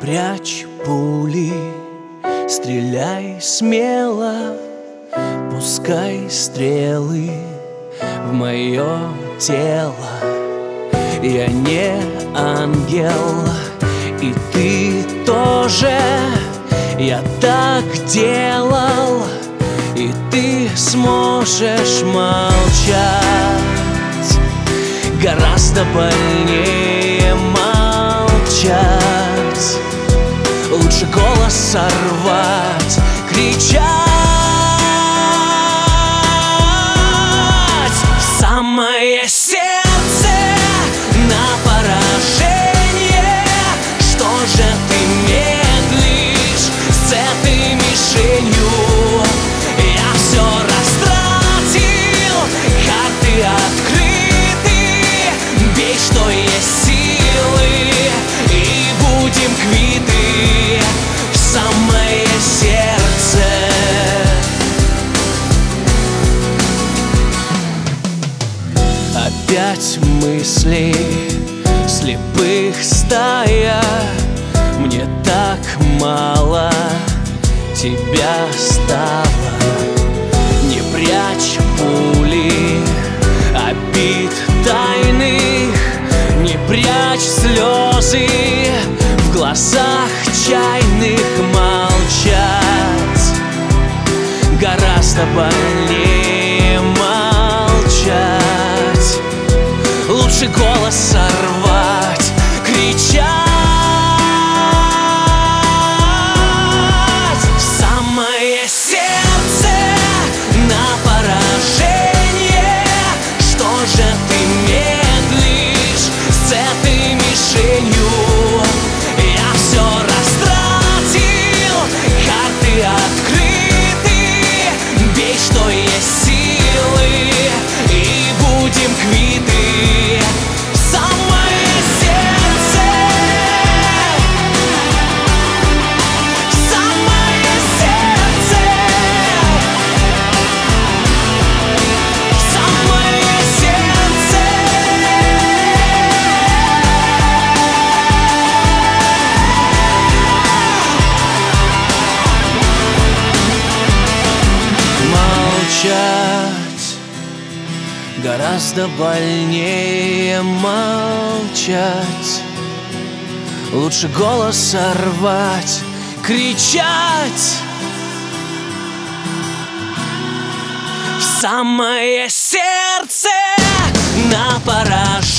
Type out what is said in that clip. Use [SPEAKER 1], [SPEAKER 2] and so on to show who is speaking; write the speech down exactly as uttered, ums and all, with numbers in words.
[SPEAKER 1] прячь пули, стреляй смело, пускай стрелы в мое тело. Я не ангел, и ты тоже. Я так делал, и ты сможешь молчать. Гораздо больнее молчать. Лучше голос сорвать, кричать в самое сердце на поражение. Что же ты медлишь с этой мишенью? Я все растратил, карты открыты. Бей, что есть силы, и будем квиты в самое сердце. Опять мысли слепых стая. Мне так мало тебя стало. Не прячь пули обид тайных, не прячь слезы в глазах чайных. Молчать гораздо больнее молчать. Лучше голос сорвать, кричать в самое сердце на поражение. Что же ты медлишь с этой мишенью? Я все растратил, карты открыты. Бей, что есть силы, и будем квиты в самое сердце. В самое сердце. В самое сердце. Молчать гораздо больнее молчать. Лучше голос сорвать, кричать в самое сердце на поражение.